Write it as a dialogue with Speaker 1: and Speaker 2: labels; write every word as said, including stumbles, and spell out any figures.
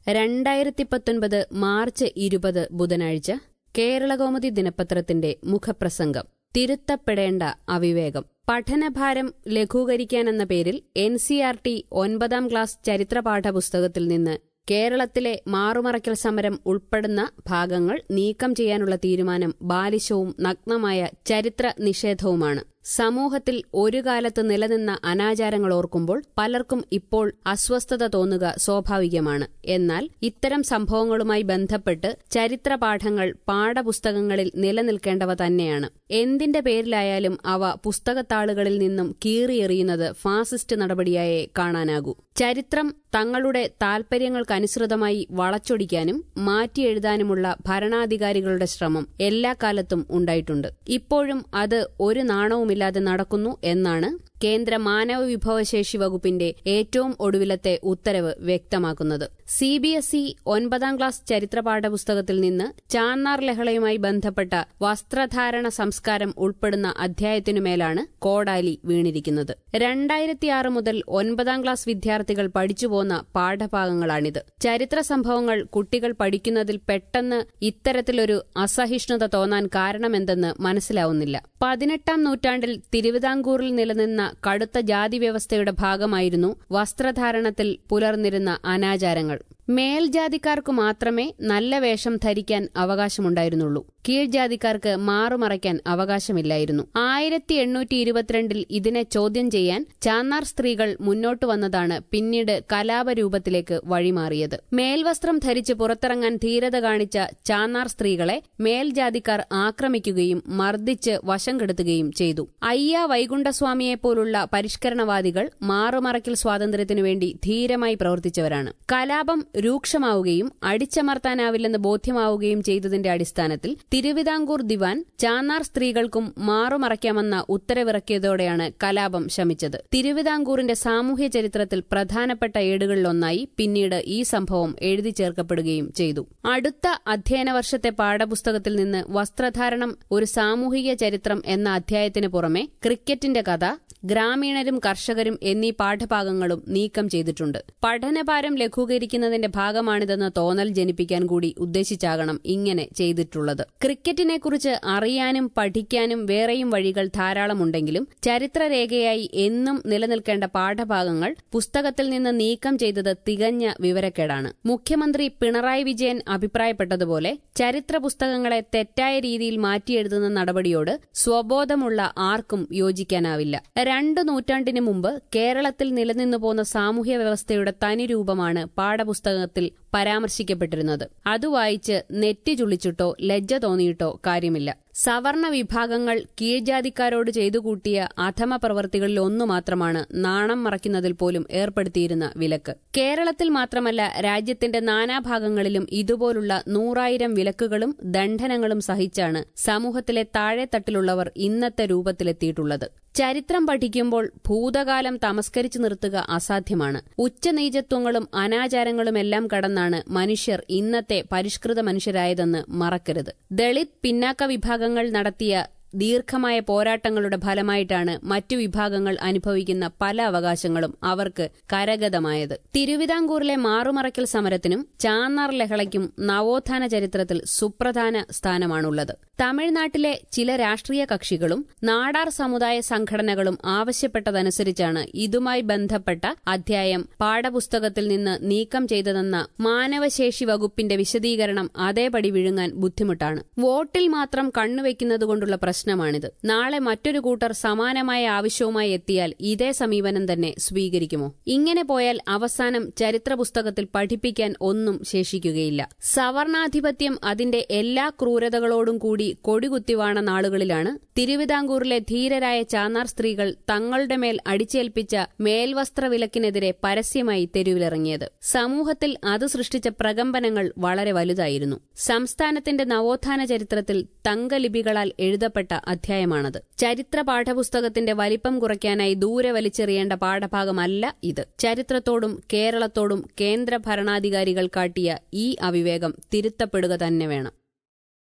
Speaker 1: രണ്ടായിരത്തി പത്തൊൻപത് മാർച്ച് ഇരുപത് ബുധനാഴ്ച കേരളകൗമുദി ദിനപത്രത്തിന്റെ മുഖപ്രസംഗം. തിരുത്തപ്പെടേണ്ട അവിവേകം. പഠനഭാരം ലഘൂകരിക്കാനെന്ന പേരിൽ എൻ സി ആർ ടി ഒൻപതാം ക്ലാസ് ചരിത്രപാഠപുസ്തകത്തിൽ നിന്ന് കേരളത്തിലെ മാറുമറയ്ക്കൽ സമരം ഉൾപ്പെടുന്ന ഭാഗങ്ങൾ നീക്കം ചെയ്യാനുള്ള തീരുമാനം ബാലിശവും നഗ്നമായ ചരിത്ര നിഷേധവുമാണ്. സമൂഹത്തിൽ ഒരു കാലത്ത് നിലനിന്ന അനാചാരങ്ങൾ ഓർക്കുമ്പോൾ പലർക്കും ഇപ്പോൾ അസ്വസ്ഥത തോന്നുക സ്വാഭാവികമാണ്. എന്നാൽ ഇത്തരം സംഭവങ്ങളുമായി ബന്ധപ്പെട്ട് ചരിത്രപാഠങ്ങൾ പാഠപുസ്തകങ്ങളിൽ നിലനിൽക്കേണ്ടവ തന്നെയാണ്. എന്തിന്റെ പേരിലായാലും അവ പുസ്തകത്താളുകളിൽ നിന്നും കീറിയെറിയുന്നത് ഫാസിസ്റ്റ് നടപടിയായേ കാണാനാകൂ. ചരിത്രം തങ്ങളുടെ താൽപര്യങ്ങൾക്കനുസൃതമായി വളച്ചൊടിക്കാനും മാറ്റിയെഴുതാനുമുള്ള ഭരണാധികാരികളുടെ ശ്രമം എല്ലാ കാലത്തും ഉണ്ടായിട്ടുണ്ട്. ഇപ്പോഴും അത് ഒരു നാണവുമില്ലാതെ നടക്കുന്നു എന്നാണ് കേന്ദ്ര മാനവ വിഭവശേഷി വകുപ്പിന്റെ ഏറ്റവും ഒടുവിലത്തെ ഉത്തരവ് വ്യക്തമാക്കുന്നത്. സി ബി എസ് ഇ ഒൻപതാം ക്ലാസ് ചരിത്രപാഠപുസ്തകത്തിൽ നിന്ന് ചാന്നാർ ലഹളയുമായി ബന്ധപ്പെട്ട വസ്ത്രധാരണ സംസ്കാരം ഉൾപ്പെടുന്ന അധ്യായത്തിനുമേലാണ് കോടാലി വീണിരിക്കുന്നത്. രണ്ടായിരത്തിയാറ് മുതൽ ഒൻപതാം ക്ലാസ് വിദ്യാർത്ഥികൾ പഠിച്ചുപോന്ന പാഠഭാഗങ്ങളാണിത്. ചരിത്ര സംഭവങ്ങൾ കുട്ടികൾ പഠിക്കുന്നതിൽ പെട്ടെന്ന് ഇത്തരത്തിലൊരു അസഹിഷ്ണുത തോന്നാൻ കാരണമെന്തെന്ന് മനസ്സിലാവുന്നില്ല. പതിനെട്ടാം നൂറ്റാണ്ടിൽ തിരുവിതാംകൂറിൽ നിലനിന്ന കടുത്ത ജാതിവ്യവസ്ഥയുടെ ഭാഗമായിരുന്നു വസ്ത്രധാരണത്തിൽ പുലർന്നിരുന്ന അനാചാരങ്ങൾ. മേൽജാതിക്കാർക്കു മാത്രമേ നല്ല വേഷം ധരിക്കാൻ അവകാശമുണ്ടായിരുന്നുള്ളൂ. കീഴ്ജാതിക്കാർക്ക് മാറുമറയ്ക്കാൻ അവകാശമില്ലായിരുന്നു. ആയിരത്തി എണ്ണൂറ്റി ഇരുപത്തിരണ്ടിൽ ഇതിനെ ചോദ്യം ചെയ്യാൻ ചാന്നാർ സ്ത്രീകൾ മുന്നോട്ടു വന്നതാണ് പിന്നീട് കലാപരൂപത്തിലേക്ക് വഴിമാറിയത്. മേൽവസ്ത്രം ധരിച്ച് പുറത്തിറങ്ങാൻ ധീരത കാണിച്ച ചാന്നാർ സ്ത്രീകളെ മേൽജാതിക്കാർ ആക്രമിക്കുകയും മർദ്ദിച്ച് വശം കെടുത്തുകയും ചെയ്തു. അയ്യ വൈകുണ്ഠസ്വാമിയെപ്പോലുള്ള പരിഷ്കരണവാദികൾ മാറുമറയ്ക്കൽ സ്വാതന്ത്ര്യത്തിനുവേണ്ടി ധീരമായി പ്രവർത്തിച്ചവരാണ്. കലാപം രൂക്ഷമാവുകയും അടിച്ചമർത്താനാവില്ലെന്ന് ബോധ്യമാവുകയും ചെയ്തതിന്റെ അടിസ്ഥാനത്തിൽ തിരുവിതാംകൂർ ദിവാൻ ചാന്നാർ സ്ത്രീകൾക്കും മാറുമറയ്ക്കാമെന്ന ഉത്തരവിറക്കിയതോടെയാണ് കലാപം ശമിച്ചത്. തിരുവിതാംകൂറിന്റെ സാമൂഹ്യ ചരിത്രത്തിൽ പ്രധാനപ്പെട്ട ഏടുകളിലൊന്നായി പിന്നീട് ഈ സംഭവം എഴുതി ചേർക്കപ്പെടുകയും ചെയ്തു. അടുത്ത അധ്യയന വർഷത്തെ പാഠപുസ്തകത്തിൽ നിന്ന് വസ്ത്രധാരണം ഒരു സാമൂഹിക ചരിത്രം എന്ന അധ്യായത്തിന് പുറമെ ക്രിക്കറ്റിന്റെ കഥ, ഗ്രാമീണരും കർഷകരും എന്നീ പാഠഭാഗങ്ങളും നീക്കം ചെയ്തിട്ടുണ്ട്. പഠനഭാരം ലഘൂകരിക്കുന്നതിന്റെ ഭാഗമാണിതെന്ന് തോന്നൽ ജനിപ്പിക്കാൻ കൂടി ഉദ്ദേശിച്ചാകണം ഇങ്ങനെ ചെയ്തിട്ടുള്ളത്. ക്രിക്കറ്റിനെക്കുറിച്ച് അറിയാനും പഠിക്കാനും വേറെയും വഴികൾ ധാരാളമുണ്ടെങ്കിലും ചരിത്രരേഖയായി എന്നും നിലനിൽക്കേണ്ട പാഠഭാഗങ്ങൾ പുസ്തകത്തിൽ നിന്ന് നീക്കം ചെയ്തത് തികഞ്ഞ വിവരക്കേടാണ്. മുഖ്യമന്ത്രി പിണറായി വിജയൻ അഭിപ്രായപ്പെട്ടതുപോലെ ചരിത്ര പുസ്തകങ്ങളെ തെറ്റായ രീതിയിൽ മാറ്റിയെഴുതുന്ന നടപടിയോട് സ്വബോധമുള്ള ആർക്കും യോജിക്കാനാവില്ല. രണ്ടു നൂറ്റാണ്ടിനു മുമ്പ് കേരളത്തിൽ നിലനിന്നുപോന്ന സാമൂഹ്യ വ്യവസ്ഥയുടെ തനിരൂപമാണ് പാഠപുസ്തകത്തിൽ പരാമർശിക്കപ്പെട്ടിരുന്നത്. അത് വായിച്ച് നെറ്റി ചുളിച്ചിട്ടോ ലജ്ജ തോന്നിയിട്ടോ കാര്യമില്ല. സവർണ വിഭാഗങ്ങൾ കീഴ്ജാതിക്കാരോട് ചെയ്തുകൂട്ടിയ അധമ പ്രവൃത്തികളിൽ ഒന്നു മാത്രമാണ് നാണം മറയ്ക്കുന്നതിൽ പോലും ഏർപ്പെടുത്തിയിരുന്ന വിലക്ക്. കേരളത്തിൽ മാത്രമല്ല, രാജ്യത്തിന്റെ നാനാഭാഗങ്ങളിലും ഇതുപോലുള്ള നൂറായിരം വിലക്കുകളും ദണ്ഡനങ്ങളും സഹിച്ചാണ് സമൂഹത്തിലെ താഴെത്തട്ടിലുള്ളവർ ഇന്നത്തെ രൂപത്തിലെത്തിയിട്ടുള്ളത്. ചരിത്രം പഠിക്കുമ്പോൾ ഭൂതകാലം തമസ്കരിച്ചു നിർത്തുക അസാധ്യമാണ്. ഉച്ചനീചത്വങ്ങളും അനാചാരങ്ങളുമെല്ലാം കടന്നാണ് മനുഷ്യർ ഇന്നത്തെ പരിഷ്കൃത മനുഷ്യരായതെന്ന് മറക്കരുത്. ദളിത് പിന്നാക്ക വിഭാഗങ്ങൾ നടത്തിയ ദീർഘമായ പോരാട്ടങ്ങളുടെ ഫലമായിട്ടാണ് മറ്റു വിഭാഗങ്ങൾ അനുഭവിക്കുന്ന പല അവകാശങ്ങളും അവർക്ക് കരഗതമായത്. തിരുവിതാംകൂറിലെ മാറുമറയ്ക്കൽ സമരത്തിനും ചാന്നാർ ലഹളയ്ക്കും നവോത്ഥാന ചരിത്രത്തിൽ സുപ്രധാന സ്ഥാനമാണുള്ളത്. തമിഴ്നാട്ടിലെ ചില രാഷ്ട്രീയ കക്ഷികളും നാടാർ സമുദായ സംഘടനകളും ആവശ്യപ്പെട്ടതനുസരിച്ചാണ് ഇതുമായി ബന്ധപ്പെട്ട അധ്യായം പാഠപുസ്തകത്തിൽ നിന്ന് നീക്കം ചെയ്തതെന്ന മാനവശേഷി വകുപ്പിന്റെ വിശദീകരണം അതേപടി വിഴുങ്ങാൻ ബുദ്ധിമുട്ടാണ്. വോട്ടിൽ മാത്രം കണ്ണുവെക്കുന്നതുകൊണ്ടുള്ള പ്രശ്നമാണിത്. നാളെ മറ്റൊരു കൂട്ടർ സമാനമായ ആവശ്യവുമായി എത്തിയാൽ ഇതേ സമീപനം തന്നെ സ്വീകരിക്കുമോ? ഇങ്ങനെ പോയാൽ അവസാനം ചരിത്ര പുസ്തകത്തിൽ പഠിപ്പിക്കാൻ ഒന്നും ശേഷിക്കുകയില്ല. സവർണാധിപത്യം അതിന്റെ എല്ലാ ക്രൂരതകളോടും കൂടി കൊടികുത്തിവാണ നാളുകളിലാണ് തിരുവിതാംകൂറിലെ ധീരരായ ചാന്നാർ സ്ത്രീകൾ തങ്ങളുടെ മേൽ അടിച്ചേൽപ്പിച്ച മേൽവസ്ത്രവിലക്കിനെതിരെ പരസ്യമായി തെരുവിലിറങ്ങിയത്. സമൂഹത്തിൽ അത് സൃഷ്ടിച്ച പ്രകമ്പനങ്ങൾ വളരെ വലുതായിരുന്നു. സംസ്ഥാനത്തിന്റെ നവോത്ഥാന ചരിത്രത്തിൽ തങ്കലിപികളാൽ എഴുതപ്പെട്ട അധ്യായമാണത്. ചരിത്ര പാഠപുസ്തകത്തിന്റെ വലിപ്പം കുറയ്ക്കാനായി ദൂരെ വലിച്ചെറിയേണ്ട പാഠഭാഗമല്ല ഇത്. ചരിത്രത്തോടും കേരളത്തോടും കേന്ദ്ര ഭരണാധികാരികൾ കാട്ടിയ ഈ അവിവേകം തിരുത്തപ്പെടുക തന്നെ വേണം.